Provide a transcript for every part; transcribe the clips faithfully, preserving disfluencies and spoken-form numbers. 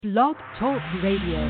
Blog Talk Radio.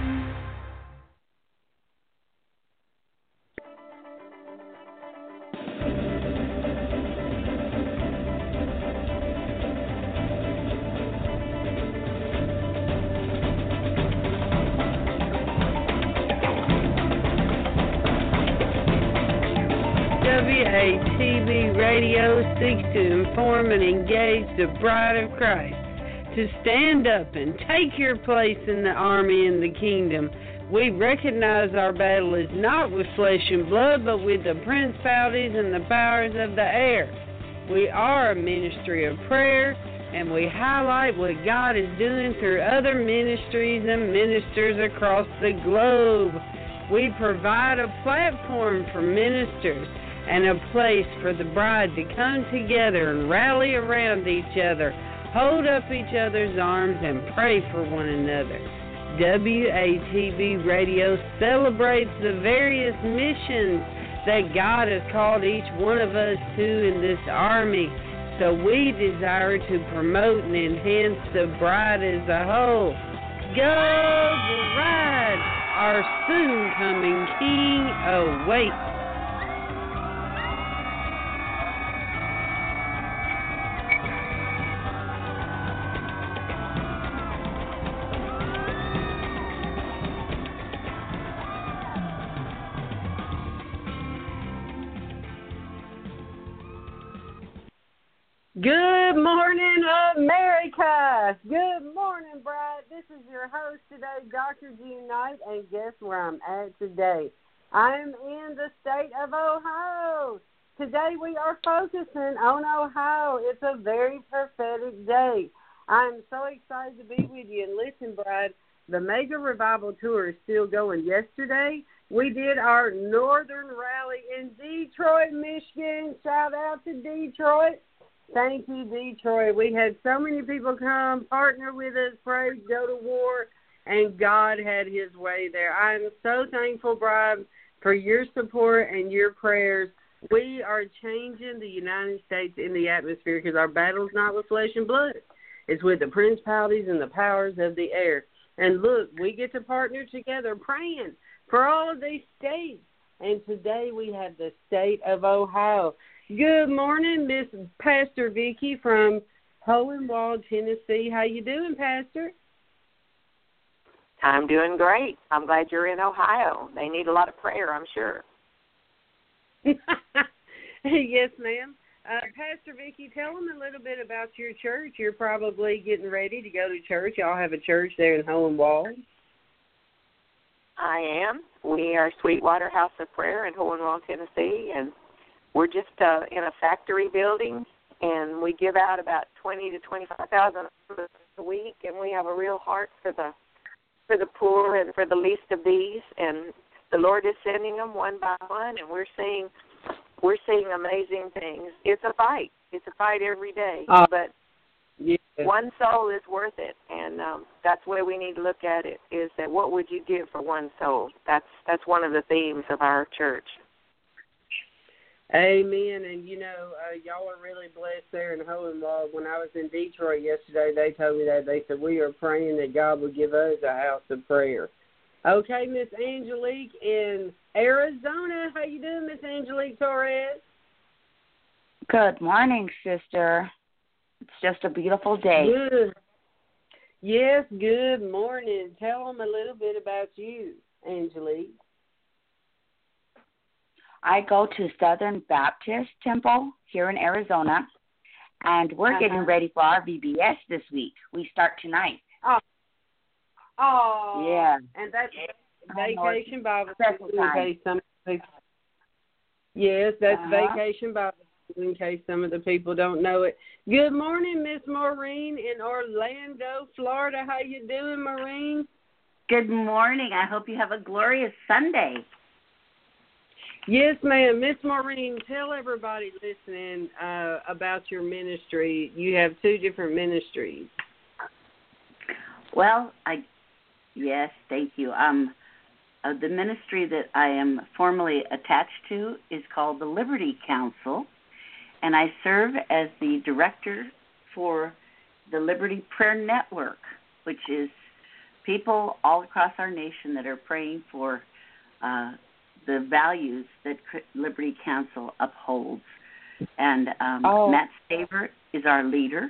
W A T B Radio seeks to inform and engage the bride of Christ to stand up and take your place in the army and the kingdom. We recognize our battle is not with flesh and blood, but with the principalities and the powers of the air. We are a ministry of prayer, and we highlight what God is doing through other ministries and ministers across the globe. We provide a platform for ministers and a place for the bride to come together and rally around each other, hold up each other's arms, and pray for one another. W A T B Radio celebrates the various missions that God has called each one of us to in this army. So we desire to promote and enhance the bride as a whole. Go bride! Our soon-coming King awaits. Good morning, America. Good morning, bride. This is your host today, Doctor G. Knight, and guess where I'm at today? I'm in the state of Ohio. Today we are focusing on Ohio. It's a very prophetic day. I'm so excited to be with you. And listen, bride, the mega revival tour is still going. Yesterday, we did our northern rally in Detroit, Michigan. Shout out to Detroit. Thank you, Detroit. We had so many people come, partner with us, pray, go to war, and God had his way there. I am so thankful, bride, for your support and your prayers. We are changing the United States in the atmosphere because our battle is not with flesh and blood. It's with the principalities and the powers of the air. And look, we get to partner together praying for all of these states. And today we have the state of Ohio. Good morning, Miss Pastor Vicki from Hohenwald, Tennessee. How you doing, Pastor? I'm doing great. I'm glad you're in Ohio. They need a lot of prayer, I'm sure. Yes, ma'am. Uh, Pastor Vicki, tell them a little bit about your church. You're probably getting ready to go to church. Y'all have a church there in Hohenwald. I am. We are Sweetwater House of Prayer in Hohenwald, Tennessee, and we're just uh, in a factory building, and we give out about twenty to twenty-five thousand a week, and we have a real heart for the for the poor and for the least of these, and the Lord is sending them one by one, and we're seeing we're seeing amazing things. It's a fight. It's a fight every day, uh, but yeah. One soul is worth it, and um, that's where we need to look at it. Is that what would you give for one soul? That's that's one of the themes of our church. Amen. And, you know, uh, y'all are really blessed there in Hohenwald. When I was in Detroit yesterday, they told me that. They said, we are praying that God will give us a house of prayer. Okay, Miss Angelique in Arizona. How you doing, Miss Angelique Torres? Good morning, sister. It's just a beautiful day. Good. Yes, good morning. Tell them a little bit about you, Angelique. I go to Southern Baptist Temple here in Arizona, and we're uh-huh. getting ready for our V B S this week. We start tonight. Oh, oh, yeah. And that's Vacation Bible School in case some of the people. Yes, that's uh-huh. Vacation Bible School in case some of the people don't know it. Good morning, Miss Maureen in Orlando, Florida. How you doing, Maureen? Good morning. I hope you have a glorious Sunday. Yes, ma'am. Miss Maureen, tell everybody listening uh, about your ministry. You have two different ministries. Well, I yes, thank you. Um, uh, the ministry that I am formally attached to is called the Liberty Council, and I serve as the director for the Liberty Prayer Network, which is people all across our nation that are praying for uh, the values that Liberty Counsel upholds. And um, oh. Matt Staver is our leader,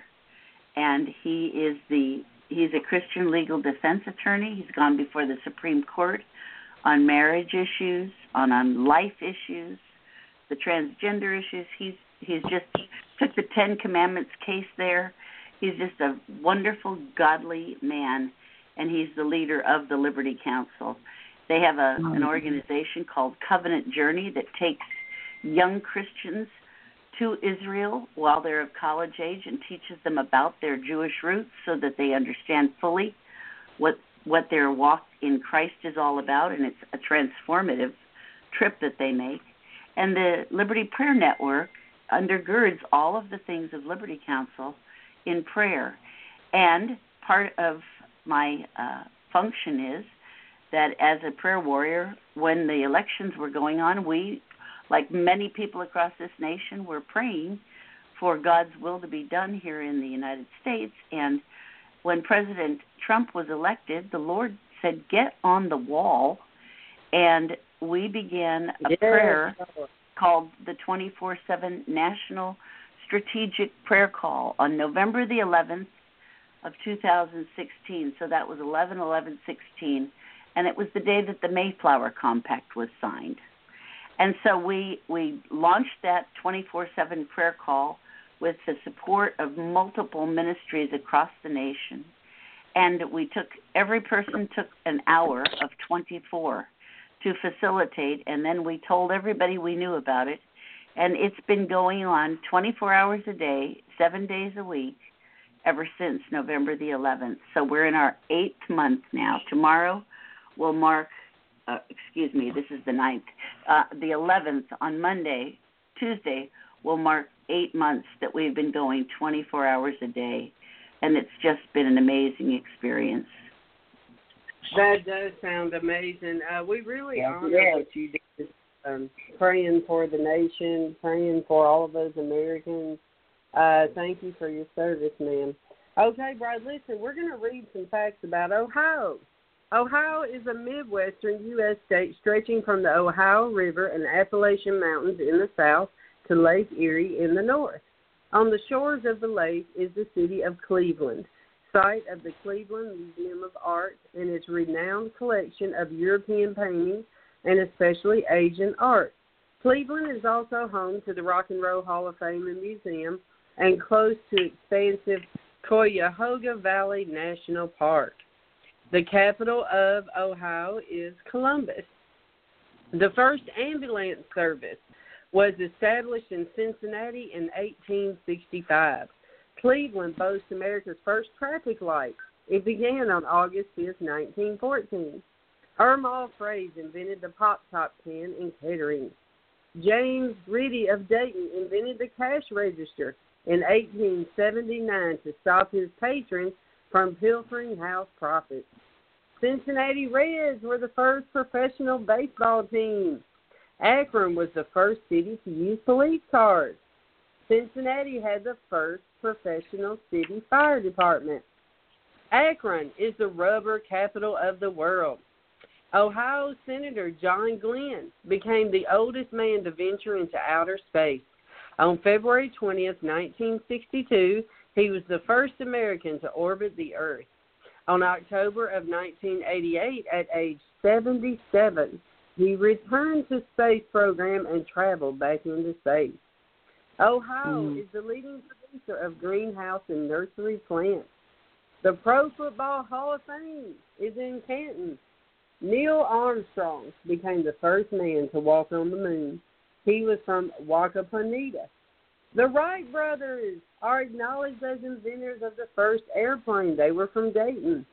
and he is the he's a Christian legal defense attorney. He's gone before the Supreme Court on marriage issues, on, on life issues, the transgender issues. He's he's just took the Ten Commandments case there. He's just a wonderful, godly man, and he's the leader of the Liberty Counsel. They have a, an organization called Covenant Journey that takes young Christians to Israel while they're of college age and teaches them about their Jewish roots so that they understand fully what what their walk in Christ is all about, and it's a transformative trip that they make. And the Liberty Prayer Network undergirds all of the things of Liberty Counsel in prayer. And part of my uh, function is that as a prayer warrior, when the elections were going on, we, like many people across this nation, were praying for God's will to be done here in the United States. And when President Trump was elected, the Lord said, get on the wall. And we began a yes. prayer called the twenty-four seven National Strategic Prayer Call on November the eleventh of two thousand sixteen. So that was eleven eleven sixteen. And it was the day that the Mayflower Compact was signed. And so we, we launched that twenty-four seven prayer call with the support of multiple ministries across the nation. And we took, every person took an hour of twenty-four to facilitate, and then we told everybody we knew about it. And it's been going on twenty-four hours a day, seven days a week, ever since November the eleventh. So we're in our eighth month now. Tomorrow will mark, uh, excuse me, this is the ninth, uh, the eleventh on Monday, Tuesday, will mark eight months that we've been going twenty-four hours a day, and it's just been an amazing experience. That does sound amazing. Uh, we really Yes, honor it is. what you did, um, praying for the nation, praying for all of those Americans. Uh, thank you for your service, ma'am. Okay, Brad, listen, we're going to read some facts about Ohio. Ohio is a Midwestern U S state stretching from the Ohio River and Appalachian Mountains in the south to Lake Erie in the north. On the shores of the lake is the city of Cleveland, site of the Cleveland Museum of Art and its renowned collection of European paintings and especially Asian art. Cleveland is also home to the Rock and Roll Hall of Fame and Museum and close to expansive Cuyahoga Valley National Park. The capital of Ohio is Columbus. The first ambulance service was established in Cincinnati in eighteen sixty-five. Cleveland boasts America's first traffic light. It began on August fifth, nineteen fourteen. Ermal Fraze invented the pop-top can in Kettering. James Riddy of Dayton invented the cash register in eighteen seventy-nine to stop his patrons from pilfering house profits. Cincinnati Reds were the first professional baseball team. Akron was the first city to use police cars. Cincinnati had the first professional city fire department. Akron is the rubber capital of the world. Ohio Senator John Glenn became the oldest man to venture into outer space. On February twentieth, nineteen sixty-two, he was the first American to orbit the Earth. On October of nineteen eighty-eight, at age seventy-seven, he returned to space program and traveled back into space. Ohio mm. is the leading producer of greenhouse and nursery plants. The Pro Football Hall of Fame is in Canton. Neil Armstrong became the first man to walk on the moon. He was from Wacaponeta. The Wright brothers are acknowledged as inventors of the first airplane. They were from Dayton.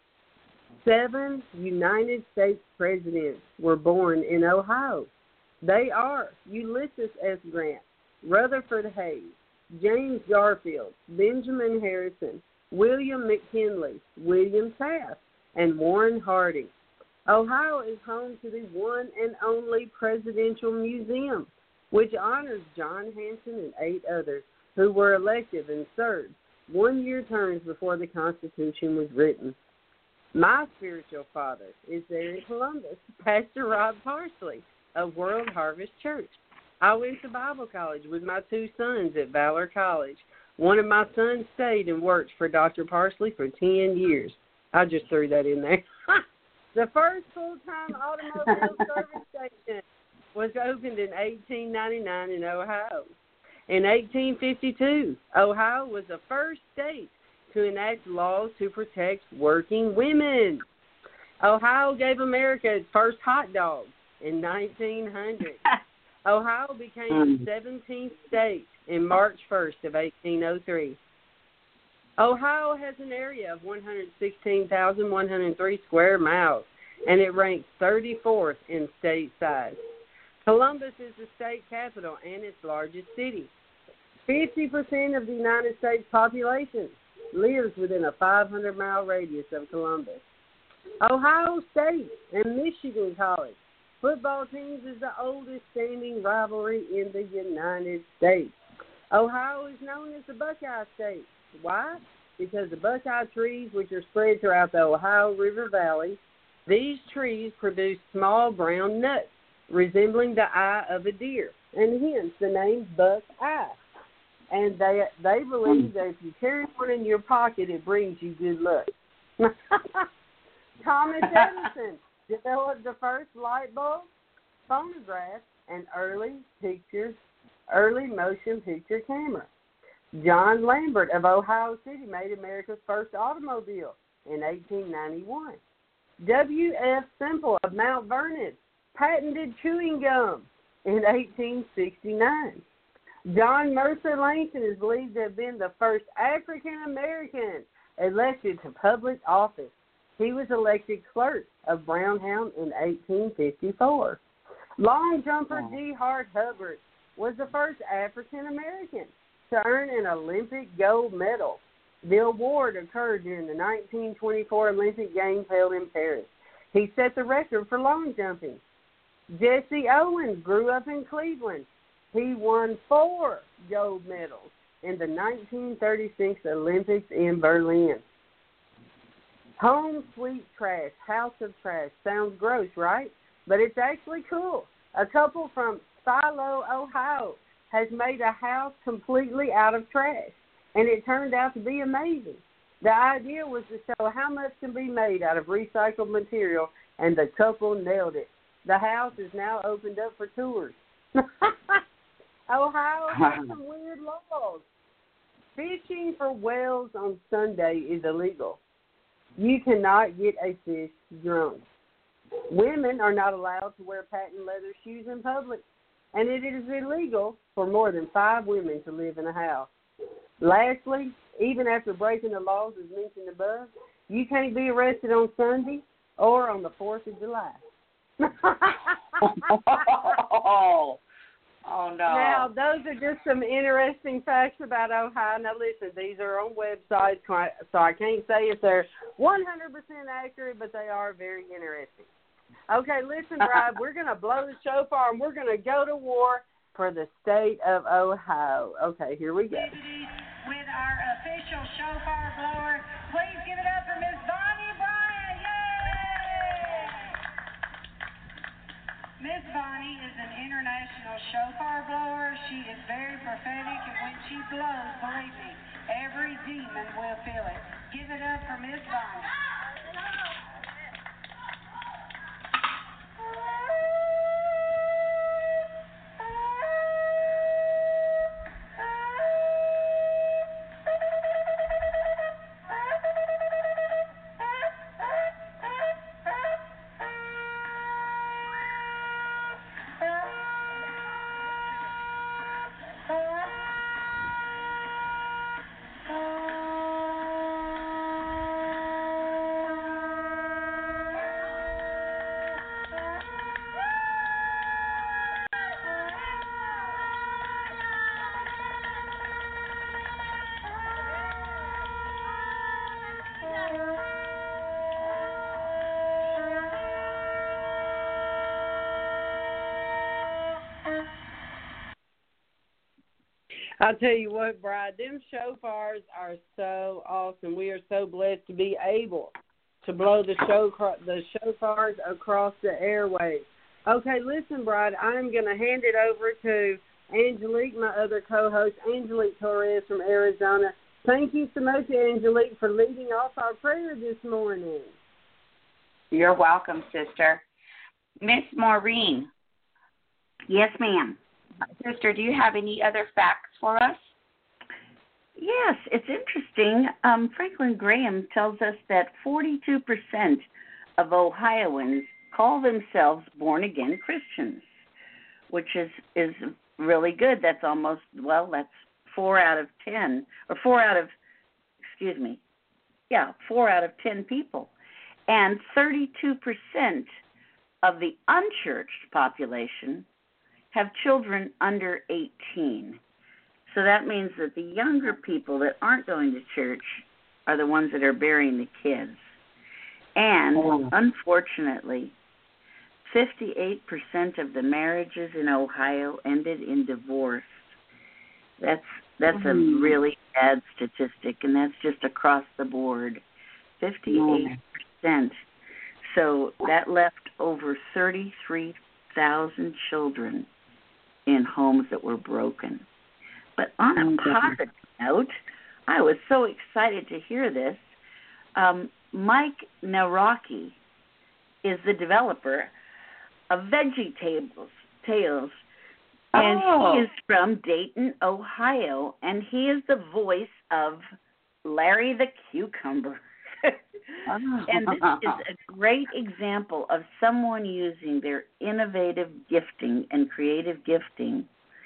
Seven United States presidents were born in Ohio. They are Ulysses S. Grant, Rutherford Hayes, James Garfield, Benjamin Harrison, William McKinley, William Taft, and Warren Harding. Ohio is home to the one and only Presidential Museum, which honors John Hanson and eight others who were elected and served one-year terms before the Constitution was written. My spiritual father is there in Columbus, Pastor Rob Parsley of World Harvest Church. I went to Bible college with my two sons at Valor College. One of my sons stayed and worked for Doctor Parsley for ten years. I just threw that in there. The first full-time automobile service station was opened in eighteen ninety-nine in Ohio. In eighteen fifty-two, Ohio was the first state to enact laws to protect working women. Ohio gave America its first hot dog in nineteen hundred. Ohio became the seventeenth state in March first of eighteen oh three. Ohio has an area of one hundred sixteen thousand one hundred three square miles, and it ranks thirty-fourth in state size. Columbus is the state capital and its largest city. fifty percent of the United States population lives within a five hundred mile radius of Columbus. Ohio State and Michigan College football teams is the oldest standing rivalry in the United States. Ohio is known as the Buckeye State. Why? Because the Buckeye trees, which are spread throughout the Ohio River Valley, these trees produce small brown nuts resembling the eye of a deer, and hence the name Buckeye. And they they believe that if you carry one in your pocket, it brings you good luck. Thomas Edison developed the first light bulb, phonograph, and early pictures, early motion picture camera. John Lambert of Ohio City made America's first automobile in eighteen ninety-one. W F Semple of Mount Vernon patented chewing gum in eighteen sixty-nine. John Mercer Langton is believed to have been the first African-American elected to public office. He was elected clerk of Brownhound in eighteen fifty-four. Long jumper G. Hart Hubbard was the first African-American to earn an Olympic gold medal. The award occurred during the nineteen twenty-four Olympic Games held in Paris. He set the record for long jumping. Jesse Owens grew up in Cleveland. He won four gold medals in the nineteen thirty-six Olympics in Berlin. Home sweet trash, house of trash. Sounds gross, right? But it's actually cool. A couple from Philo, Ohio, has made a house completely out of trash, and it turned out to be amazing. The idea was to show how much can be made out of recycled material, and the couple nailed it. The house is now opened up for tours. Ohio has some weird laws. Fishing for whales on Sunday is illegal. You cannot get a fish drunk. Women are not allowed to wear patent leather shoes in public, and it is illegal for more than five women to live in a house. Lastly, even after breaking the laws as mentioned above, you can't be arrested on Sunday or on the fourth of July. oh, oh, no. Now, those are just some interesting facts about Ohio. Now, listen, these are on websites, so I can't say if they're one hundred percent accurate, but they are very interesting. Okay, listen, Bride, we're going to blow the shofar, and we're going to go to war for the state of Ohio. Okay, here we go. With our official shofar blower, please give it up for Miss Bonnie Bryant. Yay! Miss Bonnie is an international shofar blower. She is very prophetic, and when she blows, believe me, every demon will feel it. Give it up for Miss Bonnie. I'll tell you what, Bride, them shofars are so awesome. We are so blessed to be able to blow the show the shofars across the airwaves. Okay, listen, Bride, I'm going to hand it over to Angelique, my other co-host, Angelique Torres from Arizona. Thank you so much, Angelique, for leading off our prayer this morning. You're welcome, sister. Miss Maureen. Yes, ma'am. Sister, do you have any other facts for us? Yes, it's interesting. Um, Franklin Graham tells us that forty-two percent of Ohioans call themselves born-again Christians, which is, is really good. That's almost, well, that's four out of ten, or four out of, excuse me, yeah, four out of ten people. And thirty-two percent of the unchurched population have children under eighteen. So that means that the younger people that aren't going to church are the ones that are bearing the kids. And oh. unfortunately, fifty-eight percent of the marriages in Ohio ended in divorce. That's that's mm-hmm. a really bad statistic, and that's just across the board. fifty-eight percent. So that left over thirty-three thousand children in homes that were broken. But on a positive note, I was so excited to hear this. Um, Mike Nawrocki is the developer of Veggie Tales, Tales and oh. he is from Dayton, Ohio, and he is the voice of Larry the Cucumber. oh. And this is a great example of someone using their innovative gifting and creative gifting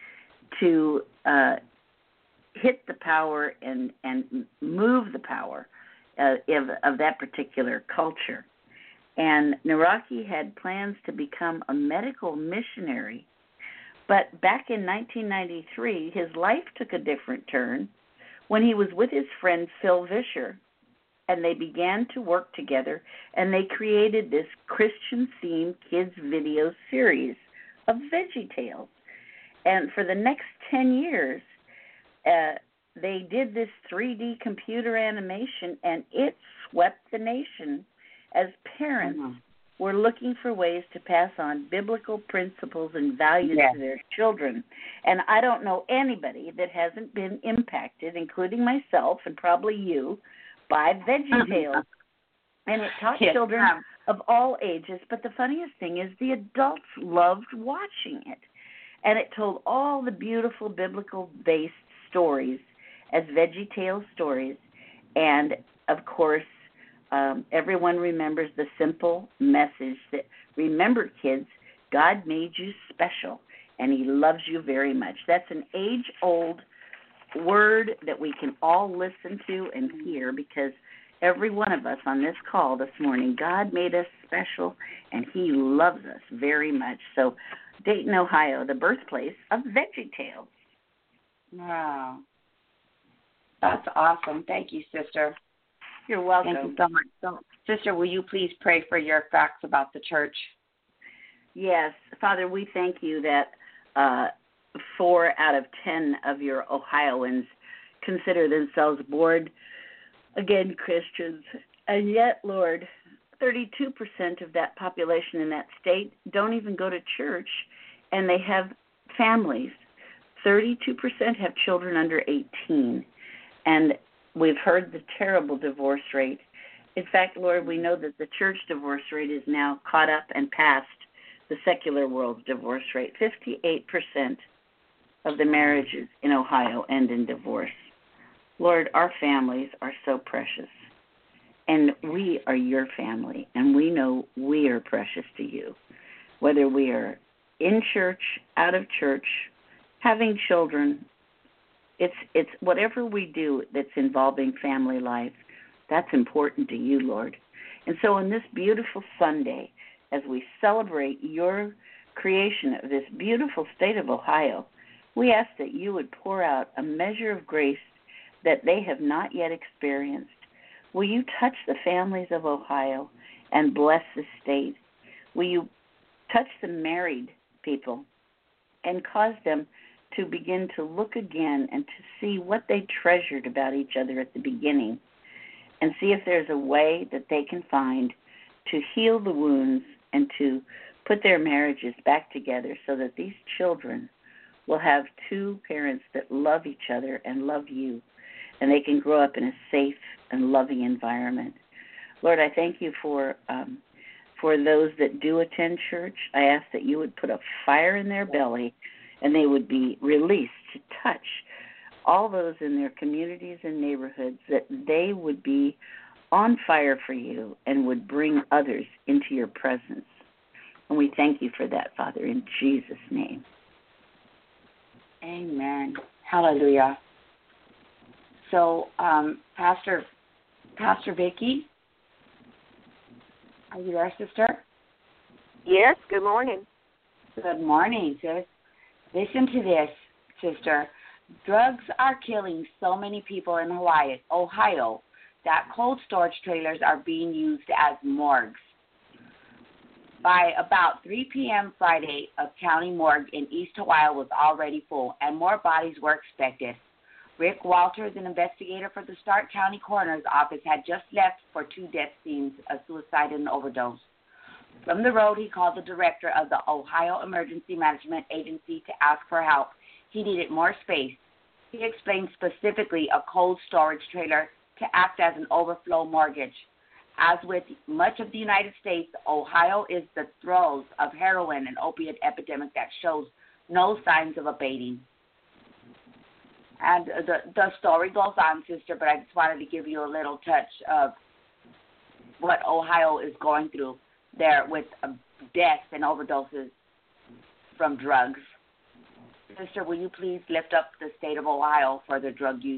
to uh, hit the power and, and move the power uh, of, of that particular culture. And Nawrocki had plans to become a medical missionary, but back in nineteen ninety-three, his life took a different turn when he was with his friend Phil Vischer, and they began to work together, and they created this Christian-themed kids video series of Veggie Tales. And for the next ten years, uh, they did this three D computer animation, and it swept the nation as parents mm-hmm. were looking for ways to pass on biblical principles and values yes. to their children. And I don't know anybody that hasn't been impacted, including myself and probably you, by Veggie Tales. And it taught yes. children of all ages. But the funniest thing is the adults loved watching it. And it told all the beautiful biblical-based stories as Veggie Tales stories. And, of course, um, everyone remembers the simple message that, remember, kids, God made you special, and he loves you very much. That's an age-old word that we can all listen to and hear, because every one of us on this call this morning, God made us special, and he loves us very much. So Dayton, Ohio, the birthplace of Veggie Tales. Wow. That's awesome. Thank you, sister. You're welcome. Thank you so much. So, sister, will you please pray for your facts about the church? Yes. Father, we thank you that uh, four out of ten of your Ohioans consider themselves born again Christians. And yet, Lord, thirty-two percent of that population in that state don't even go to church, and they have families. thirty-two percent have children under eighteen. And we've heard the terrible divorce rate. In fact, Lord, we know that the church divorce rate is now caught up and past the secular world's divorce rate. fifty-eight percent of the marriages in Ohio end in divorce. Lord, our families are so precious. And we are your family, and we know we are precious to you. Whether we are in church, out of church, having children, it's it's whatever we do that's involving family life, that's important to you, Lord. And so on this beautiful Sunday, as we celebrate your creation of this beautiful state of Ohio, we ask that you would pour out a measure of grace that they have not yet experienced. Will you touch the families of Ohio and bless the state? Will you touch the married people and cause them to begin to look again and to see what they treasured about each other at the beginning, and see if there's a way that they can find to heal the wounds and to put their marriages back together so that these children will have two parents that love each other and love you, and they can grow up in a safe and loving environment. Lord, I thank you for um, for those that do attend church. I ask that you would put a fire in their belly and they would be released to touch all those in their communities and neighborhoods, that they would be on fire for you and would bring others into your presence. And we thank you for that, Father, in Jesus' name. Amen. Hallelujah. So, um, Pastor, Pastor Vicki, are you there, sister? Yes, good morning. Good morning, sis. Listen to this, sister. Drugs are killing so many people in Hawaii, Ohio, that cold storage trailers are being used as morgues. By about three p.m. Friday, a county morgue in East Hawaii was already full, and more bodies were expected. Rick Walters, an investigator for the Stark County Coroner's Office, had just left for two death scenes, a suicide and an overdose. From the road, he called the director of the Ohio Emergency Management Agency to ask for help. He needed more space. He explained specifically a cold storage trailer to act as an overflow mortgage. As with much of the United States, Ohio is the throes of heroin and opiate epidemic that shows no signs of abating. And the the story goes on, sister, but I just wanted to give you a little touch of what Ohio is going through there with uh, deaths and overdoses from drugs. Sister, will you please lift up the state of Ohio for the drug use?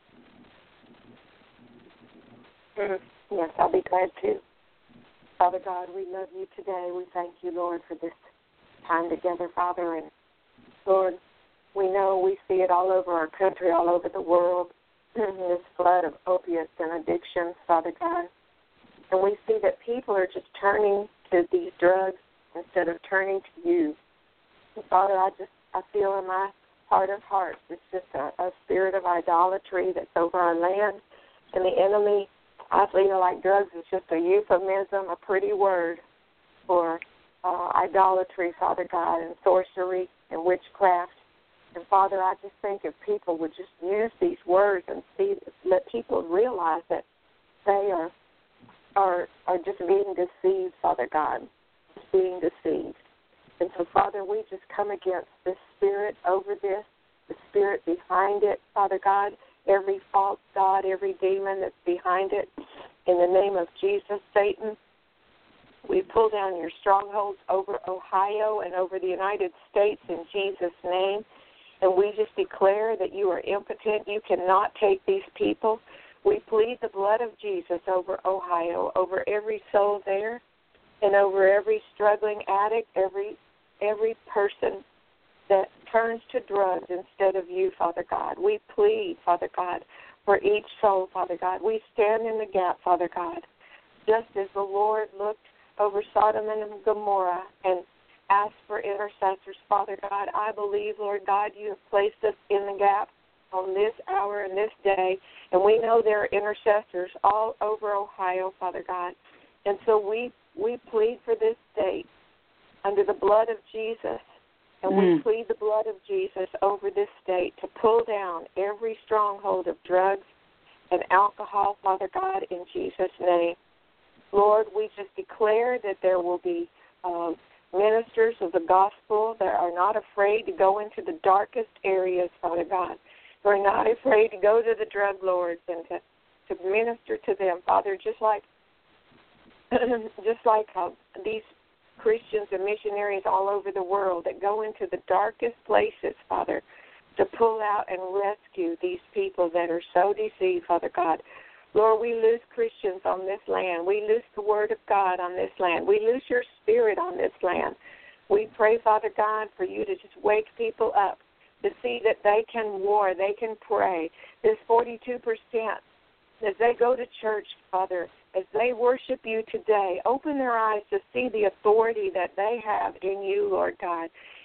Mm-hmm. Yes, I'll be glad to. Father God, we love you today. We thank you, Lord, for this time together, Father. And, Lord, we know we see it all over our country, all over the world, this flood of opiates and addictions, Father God. And we see that people are just turning to these drugs instead of turning to you. And Father, I just I feel in my heart of hearts it's just a, a spirit of idolatry that's over our land. And the enemy, I feel like drugs is just a euphemism, a pretty word for uh, idolatry, Father God, and sorcery and witchcraft. And, Father, I just think if people would just use these words and see, let people realize that they are are are just being deceived, Father God, just being deceived. And so, Father, we just come against this spirit over this, the spirit behind it, Father God, every false god, every demon that's behind it. In the name of Jesus, Satan, we pull down your strongholds over Ohio and over the United States in Jesus' name. And we just declare that you are impotent. You cannot take these people. We plead the blood of Jesus over Ohio, over every soul there, and over every struggling addict, every every person that turns to drugs instead of you, Father God. We plead, Father God, for each soul, Father God. We stand in the gap, Father God, just as the Lord looked over Sodom and Gomorrah and asked for intercessors, Father God. I believe, Lord God, you have placed us in the gap on this hour and this day, and we know there are intercessors all over Ohio, Father God. And so we, we plead for this state under the blood of Jesus, and mm. we plead the blood of Jesus over this state to pull down every stronghold of drugs and alcohol, Father God, in Jesus' name. Lord, we just declare that there will be um, ministers of the gospel that are not afraid to go into the darkest areas, Father God. Who are not afraid to go to the drug lords and to, to minister to them, Father, just like just like uh, these Christians and missionaries all over the world that go into the darkest places, Father, to pull out and rescue these people that are so deceived, Father God. Lord, we lose Christians on this land. We lose the Word of God on this land. We lose your Spirit on this land. We pray, Father God, for you to just wake people up to see that they can war, they can pray. This forty-two percent, as they go to church, Father, as they worship you today, open their eyes to see the authority that they have in you, Lord God.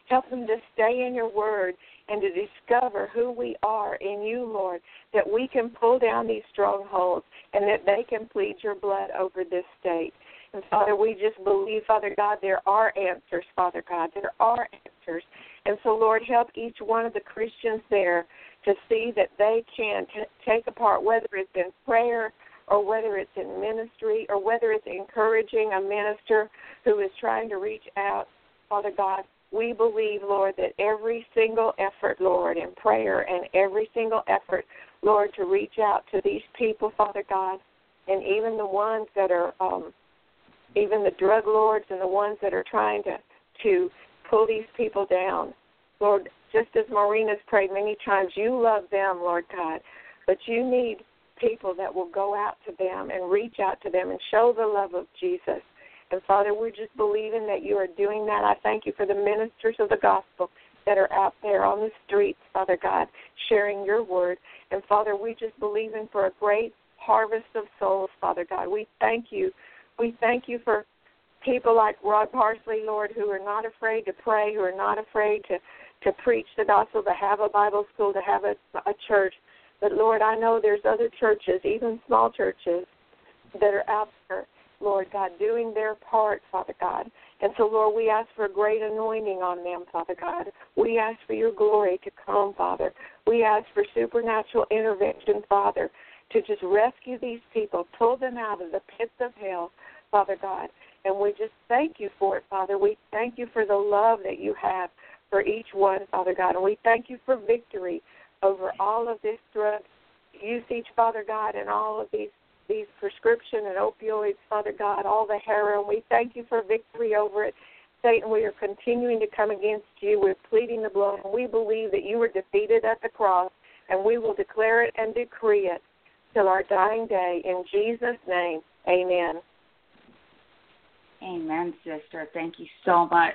Help them to stay in your word and to discover who we are in you, Lord, that we can pull down these strongholds and that they can plead your blood over this state. And, Father, we just believe, Father God, there are answers, Father God. There are answers. And so, Lord, help each one of the Christians there to see that they can t- take a part, whether it's in prayer or whether it's in ministry or whether it's encouraging a minister who is trying to reach out, Father God. We believe, Lord, that every single effort, Lord, in prayer and every single effort, Lord, to reach out to these people, Father God, and even the ones that are, um, even the drug lords and the ones that are trying to, to pull these people down. Lord, just as Maureen has prayed many times, you love them, Lord God, but you need people that will go out to them and reach out to them and show the love of Jesus. And, Father, we're just believing that you are doing that. I thank you for the ministers of the gospel that are out there on the streets, Father God, sharing your word. And, Father, we just believe in for a great harvest of souls, Father God. We thank you. We thank you for people like Rod Parsley, Lord, who are not afraid to pray, who are not afraid to, to preach the gospel, to have a Bible school, to have a, a church. But, Lord, I know there's other churches, even small churches, that are out there, Lord God, doing their part, Father God. And so, Lord, we ask for a great anointing on them, Father God. We ask for your glory to come, Father. We ask for supernatural intervention, Father, to just rescue these people, pull them out of the pits of hell, Father God. And we just thank you for it, Father. We thank you for the love that you have for each one, Father God. And we thank you for victory over all of this drug usage, Father God, and all of these these prescription and opioids, Father God, all the heroin. We thank you for victory over it. Satan, we are continuing to come against you. We're pleading the blood, and we believe that you were defeated at the cross, and we will declare it and decree it till our dying day. In Jesus' name, amen. Amen, sister. Thank you so much.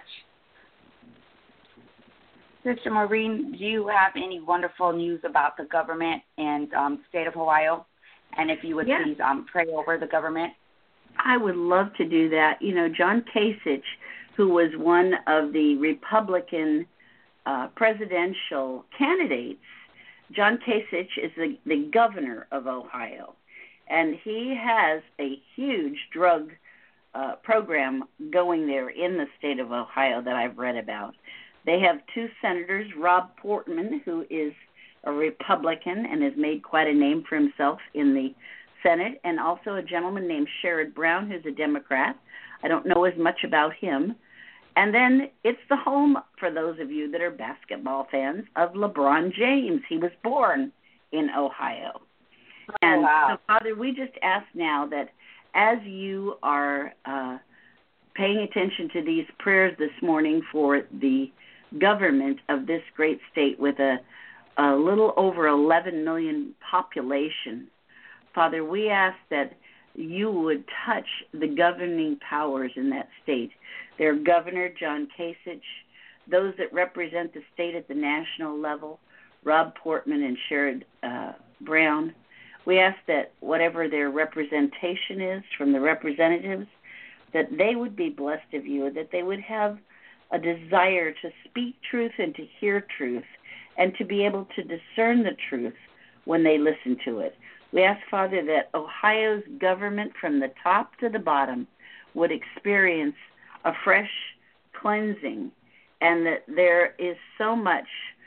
Sister Maureen, do you have any wonderful news about the government and um, state of Ohio? And if you would yes. please um, pray over the government. I would love to do that. You know, John Kasich, who was one of the Republican uh, presidential candidates, John Kasich is the, the governor of Ohio, and he has a huge drug uh, program going there in the state of Ohio that I've read about. They have two senators, Rob Portman, who is a Republican and has made quite a name for himself in the Senate, and also a gentleman named Sherrod Brown, who's a Democrat. I don't know as much about him. And then it's the home, for those of you that are basketball fans, of LeBron James. He was born in Ohio. Oh, and wow. so, Father, we just ask now that as you are uh, paying attention to these prayers this morning for the government of this great state with a a little over eleven million population, Father, we ask that you would touch the governing powers in that state. Their governor, John Kasich, those that represent the state at the national level, Rob Portman and Sherrod uh, Brown. We ask that whatever their representation is from the representatives, that they would be blessed of you, that they would have a desire to speak truth and to hear truth, and to be able to discern the truth when they listen to it. We ask, Father, that Ohio's government from the top to the bottom would experience a fresh cleansing, and that there is so much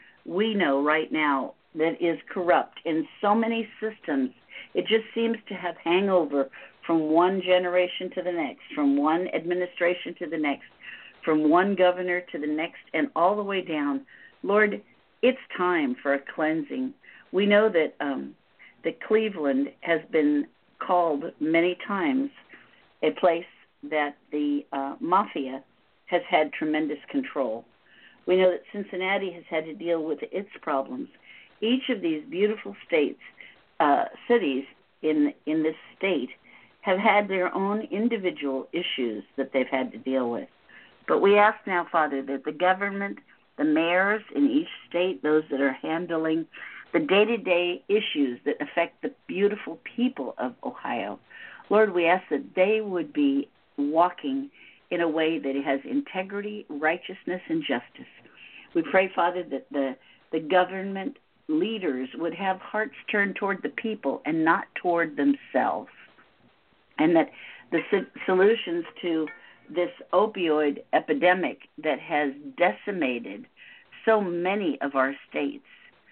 we know right now that is corrupt in so many systems. It just seems to have hangover from one generation to the next, from one administration to the next, from one governor to the next, and all the way down. Lord, it's time for a cleansing. We know that um, that Cleveland has been called many times a place that the uh, mafia has had tremendous control. We know that Cincinnati has had to deal with its problems. Each of these beautiful states, uh, cities in in this state, have had their own individual issues that they've had to deal with. But we ask now, Father, that the government, the mayors in each state, those that are handling the day-to-day issues that affect the beautiful people of Ohio, Lord, we ask that they would be walking in a way that has integrity, righteousness, and justice. We pray, Father, that the, the government leaders would have hearts turned toward the people and not toward themselves, and that the so- solutions to this opioid epidemic that has decimated so many of our states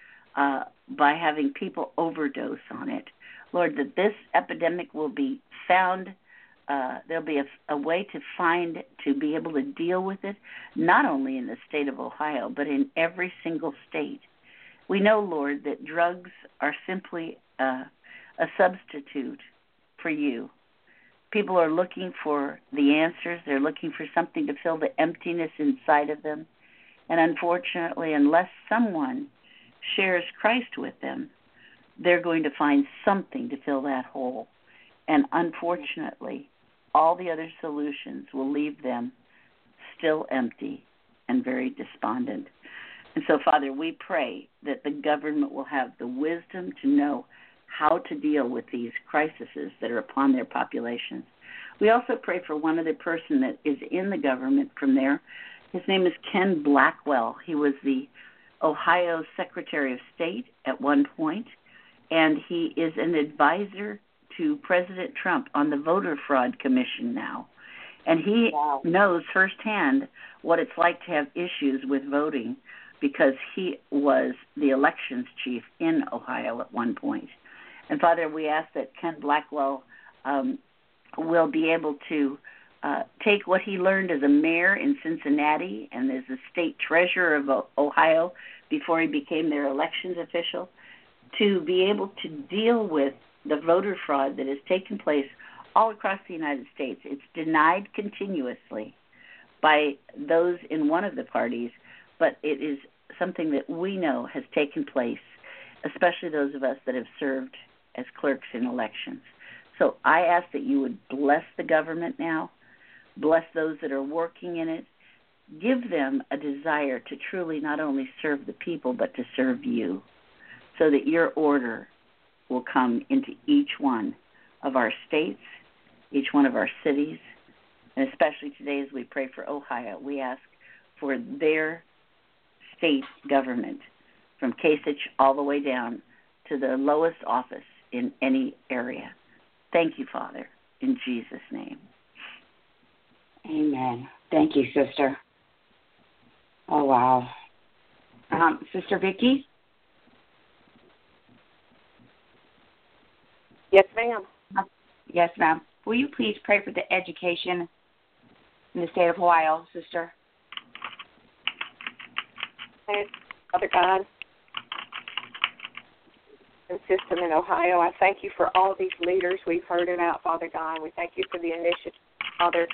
uh, by having people overdose on it, Lord, that this epidemic will be found, uh, there'll be a, a way to find, to be able to deal with it, not only in the state of Ohio, but in every single state. We know, Lord, that drugs are simply uh, a substitute for you. People are looking for the answers. They're looking for something to fill the emptiness inside of them. And unfortunately, unless someone shares Christ with them, they're going to find something to fill that hole. And unfortunately, all the other solutions will leave them still empty and very despondent. And so, Father, we pray that the government will have the wisdom to know how to deal with these crises that are upon their populations. We also pray for one other person that is in the government from there. His name is Ken Blackwell. He was the Ohio Secretary of State at one point, and he is an advisor to President Trump on the Voter Fraud Commission now. And he wow. knows firsthand what it's like to have issues with voting because he was the elections chief in Ohio at one point. And, Father, we ask that Ken Blackwell um, will be able to uh, take what he learned as a mayor in Cincinnati and as a state treasurer of Ohio before he became their elections official to be able to deal with the voter fraud that has taken place all across the United States. It's denied continuously by those in one of the parties, but it is something that we know has taken place, especially those of us that have served as clerks in elections. So I ask that you would bless the government now, bless those that are working in it, give them a desire to truly not only serve the people but to serve you, so that your order will come into each one of our states, each one of our cities, and especially today as we pray for Ohio, we ask for their state government from Kasich all the way down to the lowest office in any area. Thank you, Father, in Jesus' name. Amen. Thank you, Sister. Oh, wow. Um, Sister Vicki? Yes, ma'am. Yes, ma'am. Will you please pray for the education in the state of Ohio, Sister? Father God, and system in Ohio, I thank you for all these leaders we've heard about, Father God. We thank you for the initiative, Father,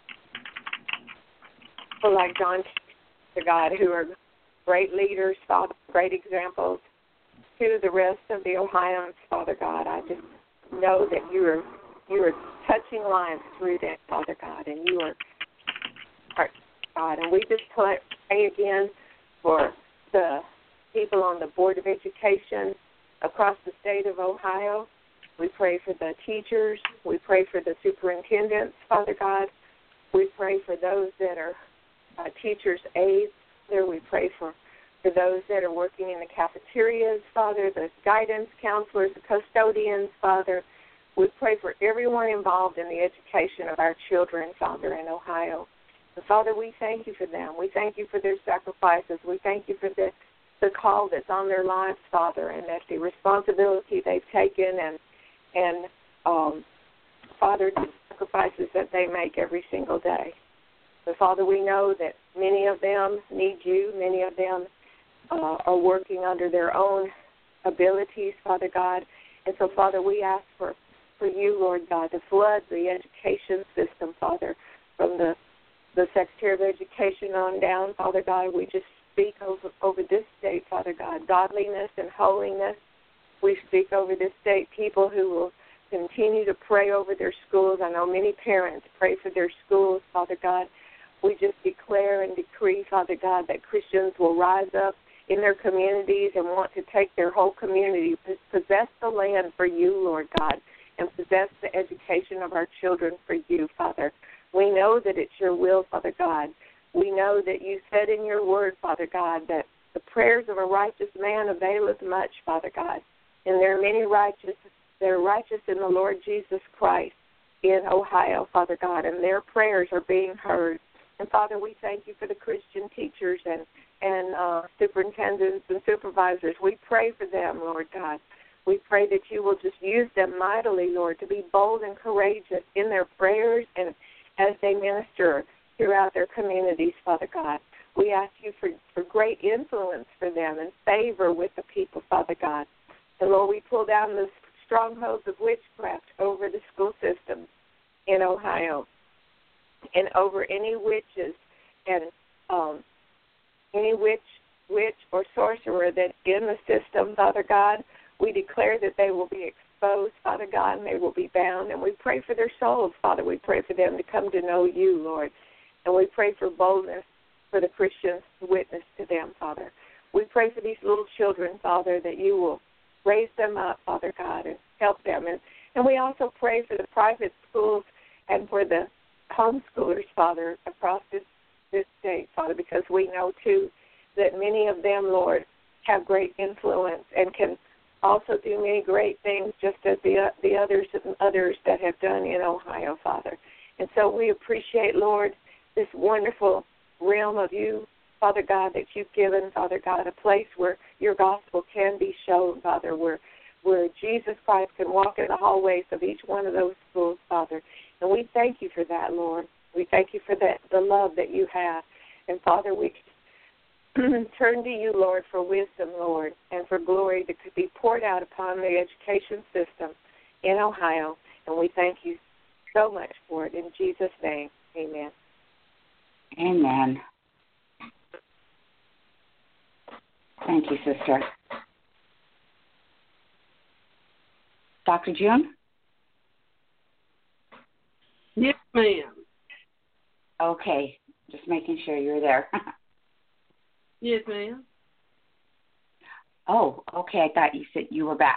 for like John, Father God, who are great leaders, Father, great examples to the rest of the Ohioans, Father God. I just know that you are you are touching lives through that, Father God, and you are, God. And we just pray again for the people on the Board of Education across the state of Ohio. We pray for the teachers. We pray for the superintendents, Father God. We pray for those that are uh, teachers' aides. There, we pray for, for those that are working in the cafeterias, Father, the guidance counselors, the custodians, Father. We pray for everyone involved in the education of our children, Father, in Ohio. And Father, we thank you for them. We thank you for their sacrifices. We thank you for the, the call that's on their lives, Father, and that the responsibility they've taken and, and um, Father, the sacrifices that they make every single day. But, Father, we know that many of them need you. Many of them uh, are working under their own abilities, Father God. And so, Father, we ask for, for you, Lord God, to flood the education system, Father, from the the Secretary of Education on down, Father God. We just speak over, over this state, Father God, godliness and holiness. We speak over this state people who will continue to pray over their schools. I know many parents pray for their schools, Father God. We just declare and decree, Father God, that Christians will rise up in their communities and want to take their whole community, possess the land for you, Lord God, and possess the education of our children for you, Father. We know that it's your will, Father God, we know that you said in your word, Father God, that the prayers of a righteous man availeth much, Father God. And there are many righteous that are righteous in the Lord Jesus Christ in Ohio, Father God, and their prayers are being heard. And, Father, we thank you for the Christian teachers and, and uh, superintendents and supervisors. We pray for them, Lord God. We pray that you will just use them mightily, Lord, to be bold and courageous in their prayers and as they minister throughout their communities, Father God. We ask you for, for great influence for them and favor with the people, Father God. And, Lord, we pull down the strongholds of witchcraft over the school system in Ohio and over any witches and um, any witch, witch or sorcerer that's in the system, Father God. We declare that they will be exposed, Father God, and they will be bound. And we pray for their souls, Father. We pray for them to come to know you, Lord. And we pray for boldness for the Christians to witness to them, Father. We pray for these little children, Father, that you will raise them up, Father God, and help them. And, and we also pray for the private schools and for the homeschoolers, Father, across this, this state, Father, because we know, too, that many of them, Lord, have great influence and can also do many great things just as the, the others and others that have done in Ohio, Father. And so we appreciate, Lord, this wonderful realm of you, Father God, that you've given, Father God, a place where your gospel can be shown, Father, where where Jesus Christ can walk in the hallways of each one of those schools, Father. And we thank you for that, Lord. We thank you for that, the love that you have. And, Father, we turn to you, Lord, for wisdom, Lord, and for glory that could be poured out upon the education system in Ohio. And we thank you so much for it. In Jesus' name, amen. Amen. Thank you, sister. Doctor June? Yes, ma'am. Okay, just making sure you're there. Yes, ma'am. Oh, okay, I thought you said you were back.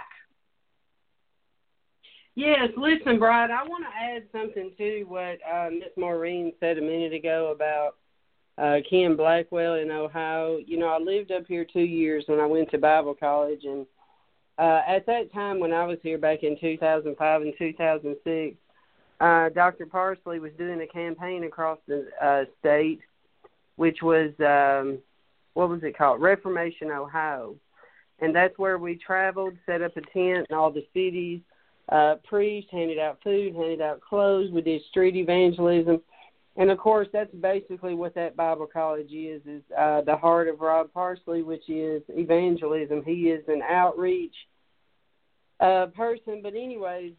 Yes, listen, Bride, I want to add something to what uh, Miss Maureen said a minute ago about uh, Ken Blackwell in Ohio. You know, I lived up here two years when I went to Bible college, and uh, at that time when I was here back in two thousand five and two thousand six, uh, Doctor Parsley was doing a campaign across the uh, state, which was, um, what was it called, Reformation Ohio. And that's where we traveled, set up a tent in all the cities, uh, preached, handed out food, handed out clothes. We did street evangelism. And, of course, that's basically what that Bible college is, is uh, the heart of Rob Parsley, which is evangelism. He is an outreach uh, person. But anyways,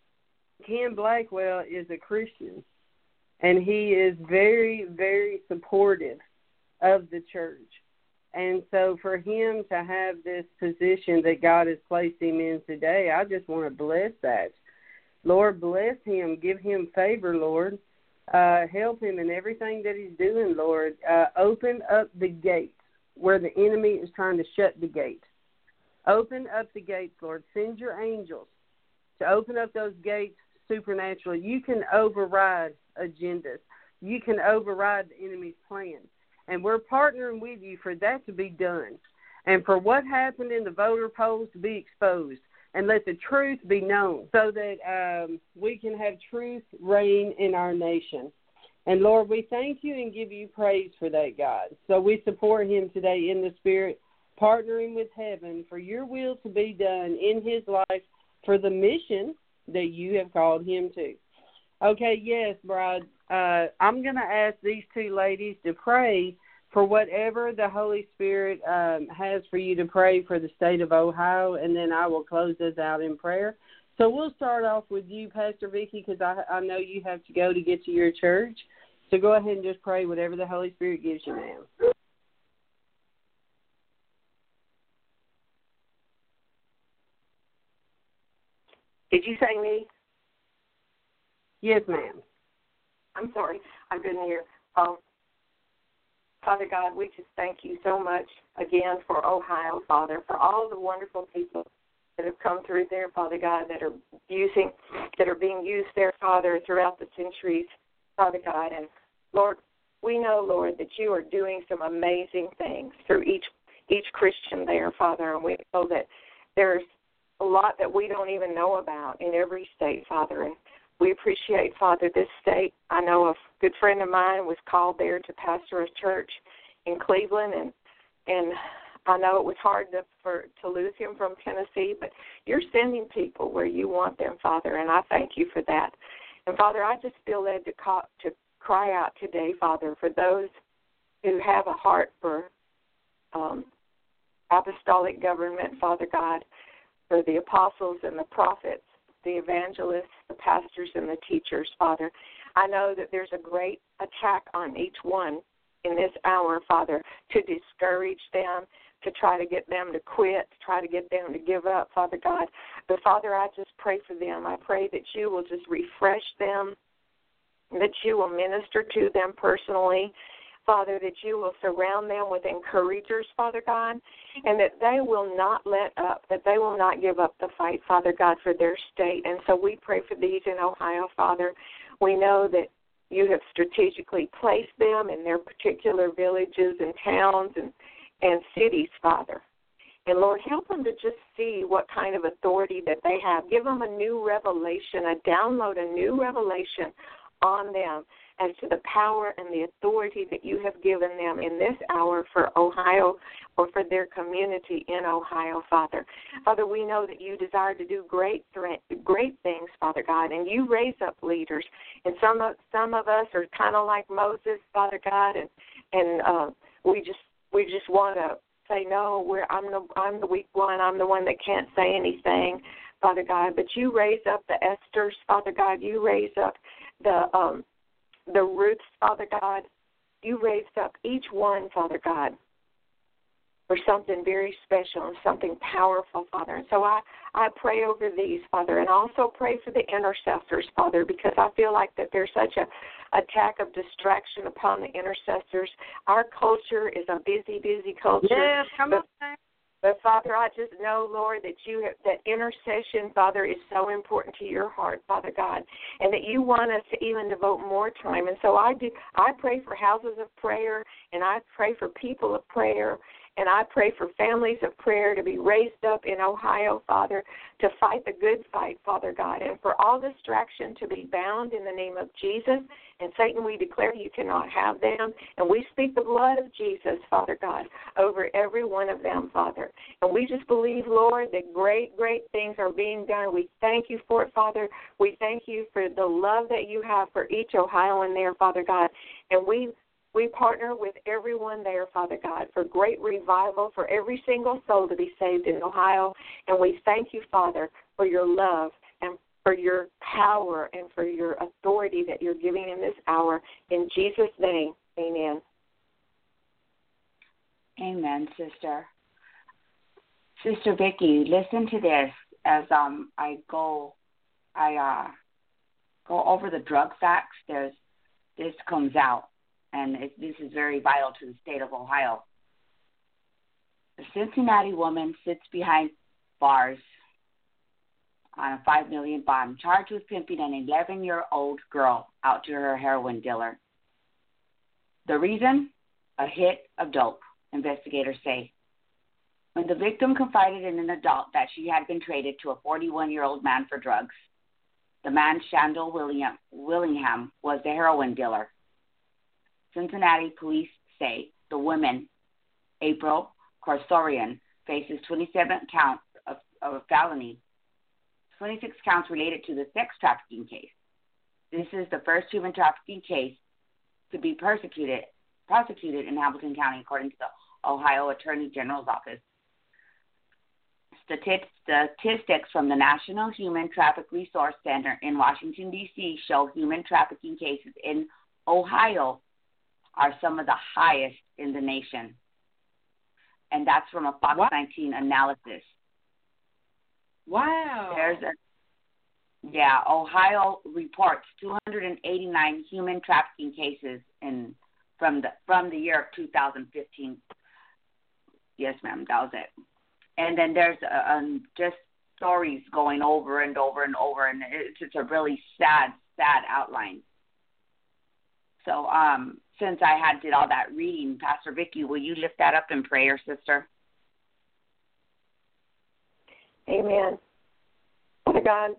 Ken Blackwell is a Christian, and he is very, very supportive of the church. And so for him to have this position that God has placed him in today, I just want to bless that. Lord, bless him. Give him favor, Lord. Uh, help him in everything that he's doing, Lord. Uh, open up the gates where the enemy is trying to shut the gate. Open up the gates, Lord. Send your angels to open up those gates supernaturally. You can override agendas. You can override the enemy's plans. And we're partnering with you for that to be done and for what happened in the voter polls to be exposed and let the truth be known so that um, we can have truth reign in our nation. And, Lord, we thank you and give you praise for that, God. So we support him today in the Spirit, partnering with heaven for your will to be done in his life for the mission that you have called him to. Okay, yes, Bride. Uh, I'm going to ask these two ladies to pray for whatever the Holy Spirit um, has for you to pray for the state of Ohio, and then I will close this out in prayer. So we'll start off with you, Pastor Vicki, because I, I know you have to go to get to your church. So go ahead and just pray whatever the Holy Spirit gives you, ma'am. Did you say me? Yes, ma'am. I'm sorry, I couldn't hear. Um, Father God, we just thank you so much again for Ohio, Father, for all the wonderful people that have come through there, Father God, that are using, that are being used there, Father, throughout the centuries, Father God. And Lord, we know, Lord, that you are doing some amazing things through each each Christian there, Father, and we know that there's a lot that we don't even know about in every state, Father, and we appreciate, Father, this state. I know a good friend of mine was called there to pastor a church in Cleveland, and and I know it was hard to, for, to lose him from Tennessee, but you're sending people where you want them, Father, and I thank you for that. And, Father, I just feel led to, call, to cry out today, Father, for those who have a heart for um, apostolic government, Father God, for the apostles and the prophets, the evangelists, the pastors, and the teachers, Father. I know that there's a great attack on each one in this hour, Father, to discourage them, to try to get them to quit, to try to get them to give up, Father God. But, Father, I just pray for them. I pray that you will just refresh them, that you will minister to them personally, Father, that you will surround them with encouragers, Father God, and that they will not let up, that they will not give up the fight, Father God, for their state. And so we pray for these in Ohio, Father. We know that you have strategically placed them in their particular villages and towns and, and cities, Father. And, Lord, help them to just see what kind of authority that they have. Give them a new revelation, a download, a new revelation on them as to the power and the authority that you have given them in this hour for Ohio or for their community in Ohio, Father. Father, we know that you desire to do great great things, Father God, and you raise up leaders. And some of, some of us are kind of like Moses, Father God, and and uh, we just we just want to say, no, we're I'm the I'm the weak one. I'm the one that can't say anything, Father God. But you raise up the Esthers, Father God. You raise up the um, the Ruths, Father God. You raised up each one, Father God, for something very special and something powerful, Father. And so I, I pray over these, Father, and also pray for the intercessors, Father, because I feel like that there's such a attack of distraction upon the intercessors. Our culture is a busy, busy culture. Yes, come on. But, Father, I just know, Lord, that you have, that intercession, Father, is so important to your heart, Father God, and that you want us to even devote more time. And so I do. I pray for houses of prayer, and I pray for people of prayer, and I pray for families of prayer to be raised up in Ohio, Father, to fight the good fight, Father God, and for all distraction to be bound in the name of Jesus. And Satan, we declare you cannot have them. And we speak the blood of Jesus, Father God, over every one of them, Father. And we just believe, Lord, that great, great things are being done. We thank you for it, Father. We thank you for the love that you have for each Ohioan there, Father God. And we We partner with everyone there, Father God, for great revival, for every single soul to be saved in Ohio. And we thank you, Father, for your love and for your power and for your authority that you're giving in this hour. In Jesus' name, amen. Amen, sister. Sister Vicki, listen to this as um I go I uh go over the drug facts. There's this comes out. And it, this is very vital to the state of Ohio. A Cincinnati woman sits behind bars on a five million dollars bond, charged with pimping an eleven-year-old girl out to her heroin dealer. The reason? A hit of dope, investigators say. When the victim confided in an adult that she had been traded to a forty-one-year-old man for drugs, the man, Shandell William, Willingham, was the heroin dealer. Cincinnati police say the woman, April Corsorian, faces twenty-seven counts of, of a felony, twenty-six counts related to the sex trafficking case. This is the first human trafficking case to be persecuted, prosecuted in Hamilton County, according to the Ohio Attorney General's office. Statistics from the National Human Traffic Resource Center in Washington, D C show human trafficking cases in Ohio are some of the highest in the nation. And that's from a Fox what? nineteen analysis. Wow. There's a, yeah, Ohio reports two hundred eighty-nine human trafficking cases in from the from the year of two thousand fifteen. Yes, ma'am, that was it. And then there's uh, um, just stories going over and over and over, and it's, it's a really sad, sad outline. So um, since I had did all that reading, Pastor Vicki, will you lift that up in prayer, sister? Amen. Father God,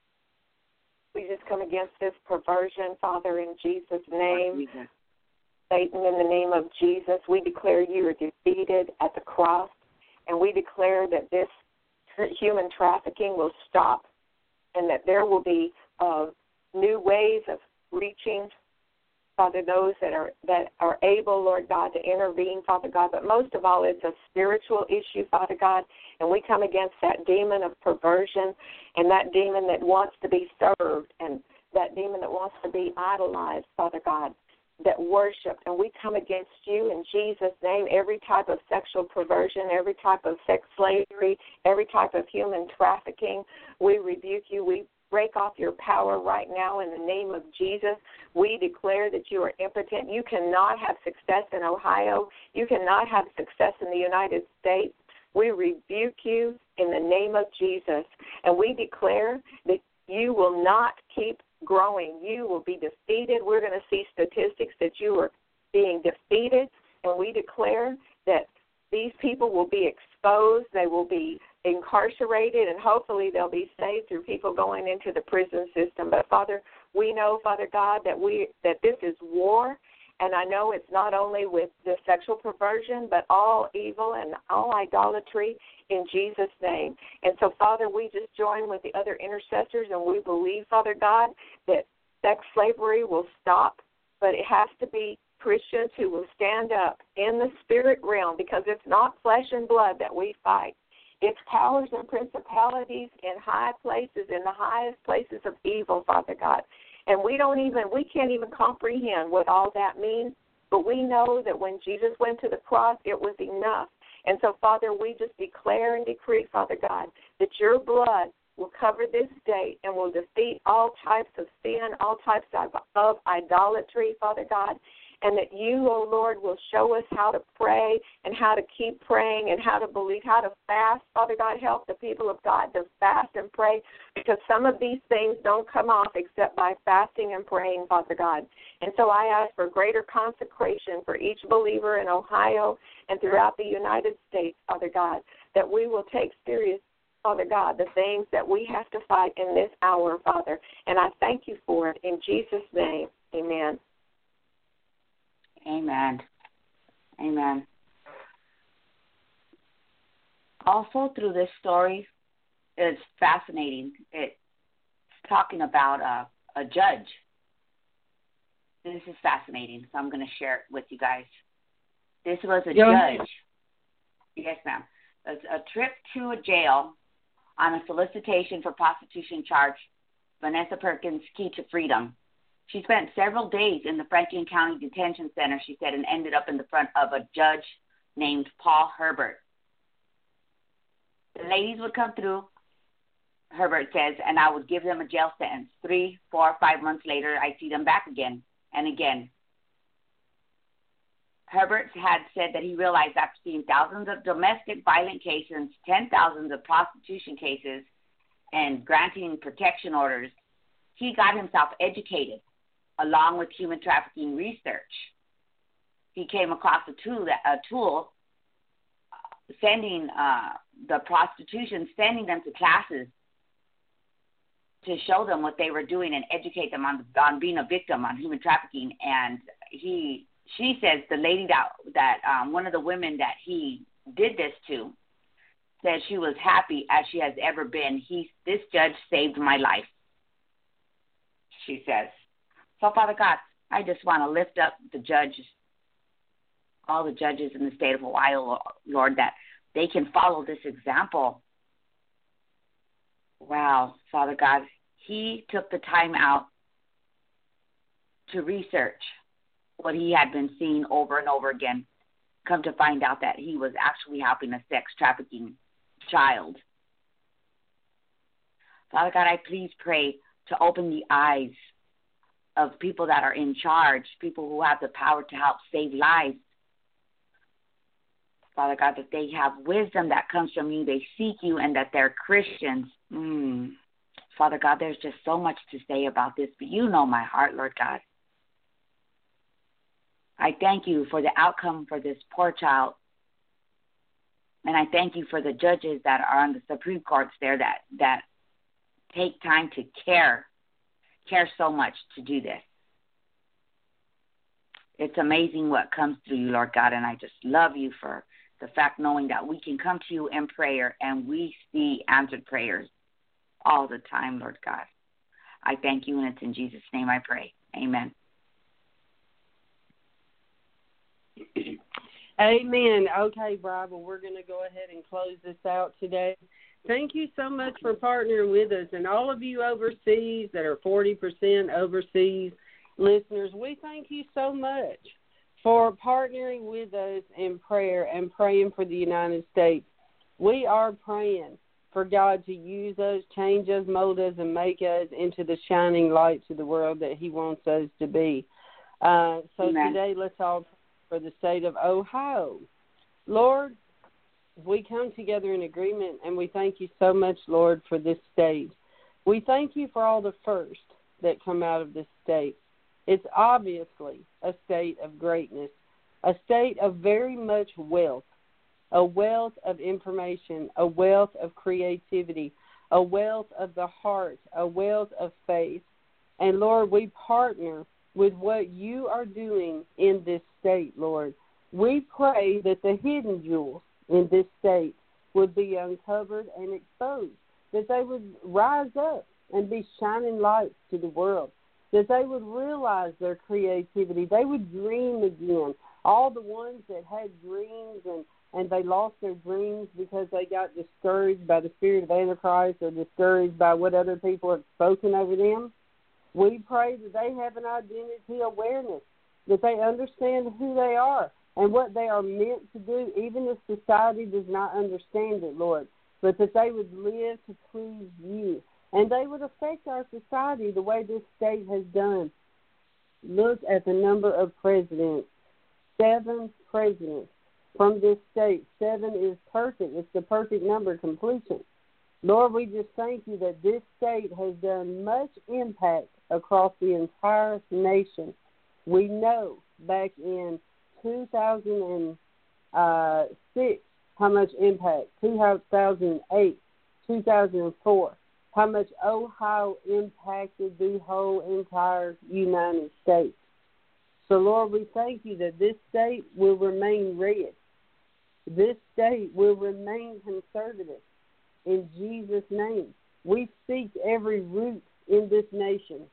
we just come against this perversion, Father, in Jesus' name. Jesus. Satan, in the name of Jesus, we declare you are defeated at the cross, and we declare that this human trafficking will stop and that there will be uh, new ways of reaching, Father, those that are that are able, Lord God, to intervene, Father God. But most of all, it's a spiritual issue, Father God, and we come against that demon of perversion and that demon that wants to be served and that demon that wants to be idolized, Father God, that worshipped. And we come against you in Jesus' name, every type of sexual perversion, every type of sex slavery, every type of human trafficking. We rebuke you. We break off your power right now in the name of Jesus. We declare that you are impotent. You cannot have success in Ohio. You cannot have success in the United States. We rebuke you in the name of Jesus. And we declare that you will not keep growing. You will be defeated. We're going to see statistics that you are being defeated. And we declare that these people will be exposed. They will be incarcerated, and hopefully they'll be saved through people going into the prison system. But, Father, we know, Father God, that we that this is war, and I know it's not only with the sexual perversion, but all evil and all idolatry in Jesus' name. And so, Father, we just join with the other intercessors, and we believe, Father God, that sex slavery will stop, but it has to be Christians who will stand up in the spirit realm, because it's not flesh and blood that we fight. It's powers and principalities in high places, in the highest places of evil, Father God. And we don't even, we can't even comprehend what all that means, but we know that when Jesus went to the cross, it was enough. And so, Father, we just declare and decree, Father God, that your blood will cover this state and will defeat all types of sin, all types of, of idolatry, Father God, and that you, oh Lord, will show us how to pray and how to keep praying and how to believe, how to fast. Father God, help the people of God to fast and pray, because some of these things don't come off except by fasting and praying, Father God. And so I ask for greater consecration for each believer in Ohio and throughout the United States, Father God, that we will take serious, Father God, the things that we have to fight in this hour, Father. And I thank you for it. In Jesus' name, amen. Amen. Amen. Also, through this story, it's fascinating. It's talking about a, a judge. This is fascinating, so I'm going to share it with you guys. This was a Go judge. Yes, ma'am. It's a trip to a jail on a solicitation for prostitution charge. Vanessa Perkins' Key to Freedom. She spent several days in the Franklin County Detention Center, she said, and ended up in the front of a judge named Paul Herbert. The ladies would come through, Herbert says, and I would give them a jail sentence. Three, four, five months later, I'd see them back again and again. Herbert had said that he realized after seeing thousands of domestic violent cases, ten thousands of prostitution cases, and granting protection orders, he got himself educated along with human trafficking research. He came across a tool, a tool sending uh, the prostitution, sending them to classes to show them what they were doing and educate them on, on being a victim, on human trafficking. And he, she says the lady that, that um, one of the women that he did this to said she was happy as she has ever been. He, this judge saved my life, she says. So, Father God, I just want to lift up the judges, all the judges in the state of Ohio, Lord, that they can follow this example. Wow, Father God, he took the time out to research what he had been seeing over and over again, come to find out that he was actually helping a sex trafficking child. Father God, I please pray to open the eyes of people that are in charge, people who have the power to help save lives. Father God, that they have wisdom that comes from you, they seek you, and that they're Christians. Mm. Father God, there's just so much to say about this, but you know my heart, Lord God. I thank you for the outcome for this poor child. And I thank you for the judges that are on the Supreme Courts there that, that take time to care, care so much to do this. It's amazing what comes through you, Lord God, and I just love you for the fact knowing that we can come to you in prayer and we see answered prayers all the time, Lord God. I thank you, and it's in Jesus' name I pray. Amen. Amen. Okay, Bride, well, we're going to go ahead and close this out today. Thank you so much for partnering with us. And all of you overseas that are forty percent overseas listeners, we thank you so much for partnering with us in prayer and praying for the United States. We are praying for God to use us, change us, mold us, and make us into the shining light to the world that he wants us to be. Uh, so Amen. Today, let's all pray for the state of Ohio. Lord, we come together in agreement, and we thank you so much, Lord, for this state. We thank you for all the first that come out of this state. It's obviously a state of greatness, a state of very much wealth, a wealth of information, a wealth of creativity, a wealth of the heart, a wealth of faith. And, Lord, we partner with what you are doing in this state, Lord. We pray that the hidden jewels in this state would be uncovered and exposed, that they would rise up and be shining lights to the world, that they would realize their creativity. They would dream again. All the ones that had dreams and, and they lost their dreams because they got discouraged by the spirit of Antichrist or discouraged by what other people have spoken over them, we pray that they have an identity awareness, that they understand who they are and what they are meant to do, even if society does not understand it, Lord, but that they would live to please you. And they would affect our society the way this state has done. Look at the number of presidents. Seven presidents from this state. Seven is perfect. It's the perfect number, completion. Lord, we just thank you that this state has done much impact across the entire nation. We know back in two thousand six how much impact, two thousand eight, two thousand four, how much Ohio impacted the whole entire United States. So, Lord, we thank you that this state will remain red. This state will remain conservative. In Jesus' name, we seek every root in this nation.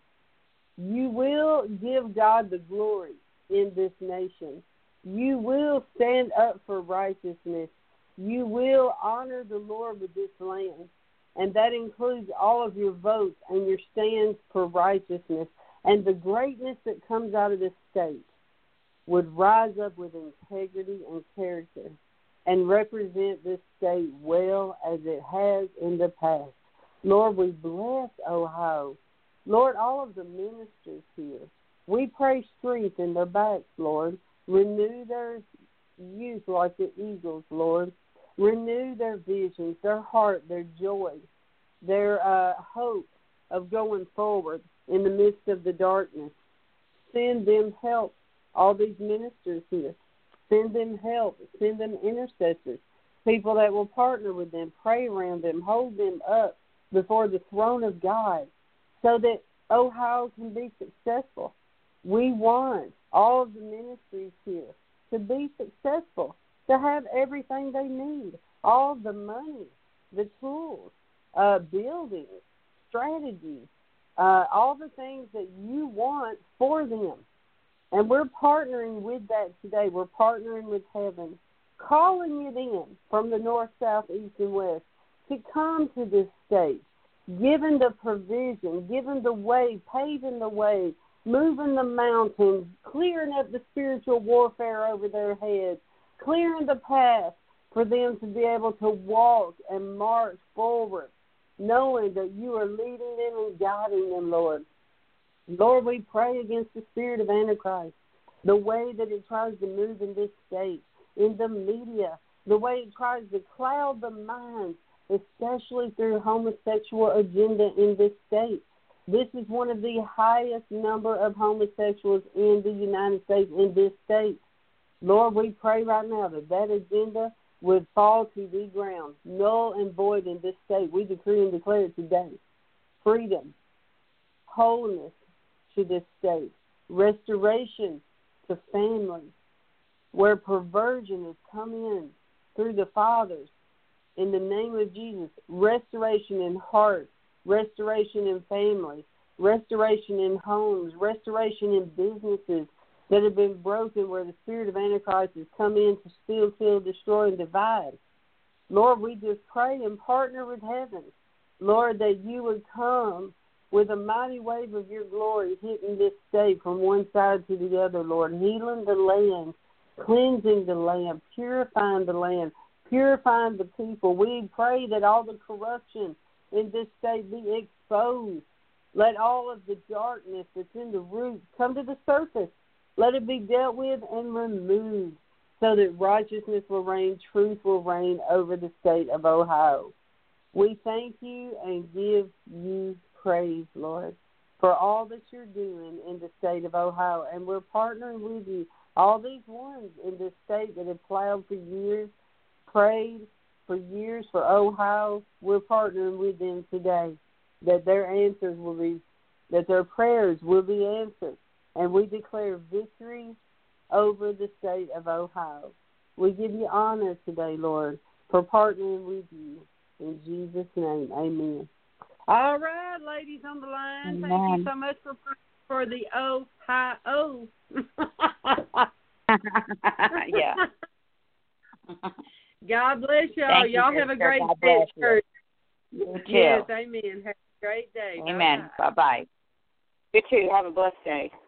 You will give God the glory in this nation. You will stand up for righteousness. You will honor the Lord with this land. And that includes all of your votes and your stands for righteousness. And the greatness that comes out of this state would rise up with integrity and character and represent this state well as it has in the past. Lord, we bless Ohio. Lord, all of the ministers here, we pray strength in their backs, Lord. Renew their youth like the eagles, Lord. Renew their visions, their heart, their joy, their uh, hope of going forward in the midst of the darkness. Send them help, all these ministers here. Send them help. Send them intercessors, people that will partner with them, pray around them, hold them up before the throne of God so that Ohio can be successful. We want all of the ministries here to be successful, to have everything they need, all the money, the tools, uh, buildings, strategies, uh, all the things that you want for them. And we're partnering with that today. We're partnering with heaven, calling it in from the north, south, east, and west to come to this state, giving the provision, giving the way, paving the way, moving the mountains, clearing up the spiritual warfare over their heads, clearing the path for them to be able to walk and march forward, knowing that you are leading them and guiding them, Lord. Lord, we pray against the spirit of Antichrist, the way that it tries to move in this state, in the media, the way it tries to cloud the minds, especially through homosexual agenda in this state. This is one of the highest number of homosexuals in the United States, in this state. Lord, we pray right now that that agenda would fall to the ground, null and void in this state. We decree and declare it today. Freedom, wholeness to this state, restoration to families, where perversion has come in through the fathers. In the name of Jesus, restoration in hearts, restoration in families, restoration in homes, restoration in businesses that have been broken, where the spirit of Antichrist has come in to steal, kill, destroy, and divide. Lord, we just pray and partner with heaven, Lord, that you would come with a mighty wave of your glory hitting this state from one side to the other, Lord, healing the land, cleansing the land, purifying the land, purifying the people. We pray that all the corruption in this state be exposed. Let all of the darkness that's in the roots come to the surface. Let it be dealt with and removed so that righteousness will reign, truth will reign over the state of Ohio. We thank you and give you praise, Lord, for all that you're doing in the state of Ohio. And we're partnering with you. All these ones in this state that have plowed for years, prayed for years for Ohio, we're partnering with them today, that their answers will be, that their prayers will be answered. And we declare victory over the state of Ohio. We give you honor today, Lord, for partnering with you. In Jesus' name, amen. All right, ladies on the line, Amen. Thank you so much for for the Ohio. Yeah. God bless y'all. Thank you, Y'all have a sister. great God day. bless at church. You too. Yes, amen. Have a great day. Amen. Bye-bye. Bye-bye. You too. Have a blessed day.